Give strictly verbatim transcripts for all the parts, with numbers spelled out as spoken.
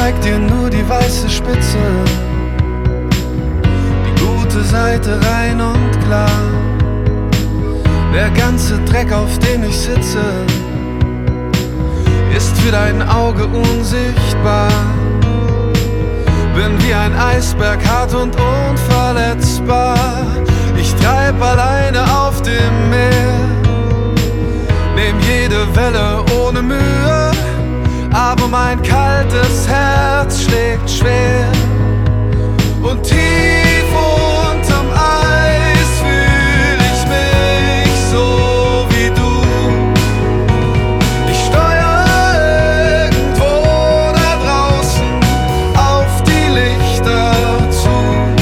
zeig dir nur die weiße Spitze, die gute Seite rein und klar. Der ganze Dreck, auf dem ich sitze, ist für dein Auge unsichtbar. Bin wie ein Eisberg, hart und unverletzbar. Ich treib alleine auf dem Meer, nehm jede Welle ohne Mühe, aber mein kaltes Herz schlägt schwer. Und tief unterm Eis fühl ich mich so wie du. Ich steuer irgendwo da draußen auf die Lichter zu.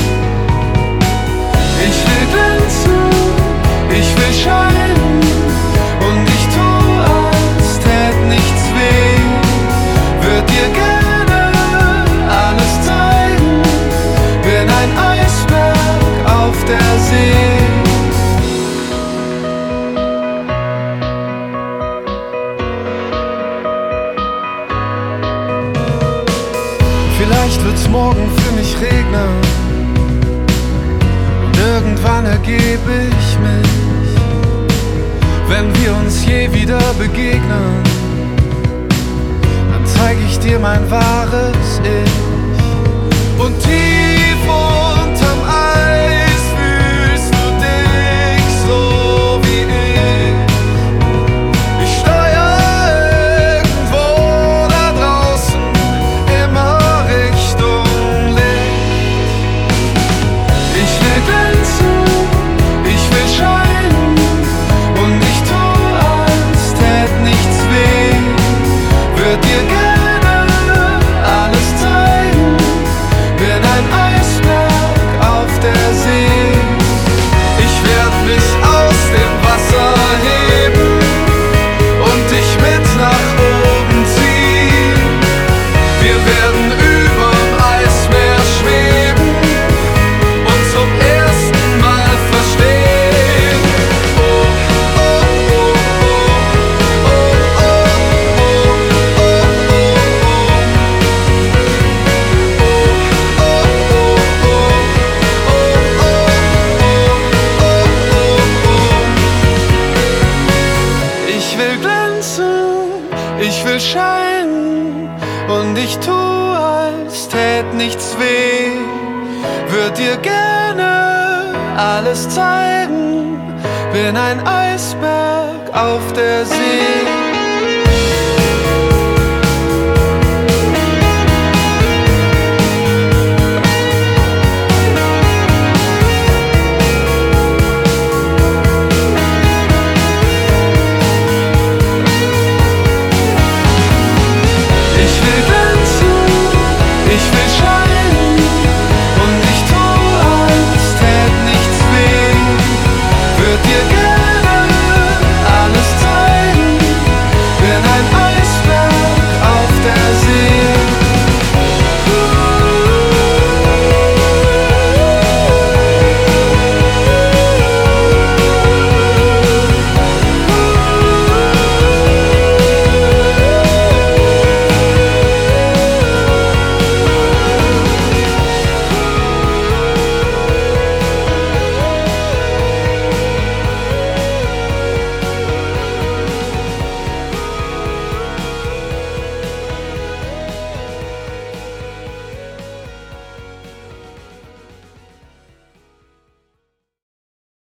Ich will glänzen, ich will scheinen, und ich tu, als tät nichts weh. Würd dir gerne alles zeigen, bin ein Eisberg auf der See. Vielleicht wird's morgen für mich regnen, und irgendwann ergeb ich mich. Wenn wir uns je wieder begegnen, dann zeig ich dir mein wahres Ich. Und tief unterm Eis fühlst du dich so wie ich. Ich steuer irgendwo da draußen, immer Richtung Licht. Ich will glänzen, ich will scheinen, und ich tu, als tät nichts weh. Würd dir gerne alles zeigen, bin ein Eisberg auf der See. Ich werd mich aus dem Wasser heben und dich mit nach oben ziehen. Wir werden überm Eismeer schweben und zum ersten Mal verstehen. Oh, oh, oh, oh, oh, oh, oh, oh, ich will glänzen, ich will scheinen, und ich tu, als tät nichts weh. Würd dir gerne alles zeigen, bin ein Eisberg auf der See.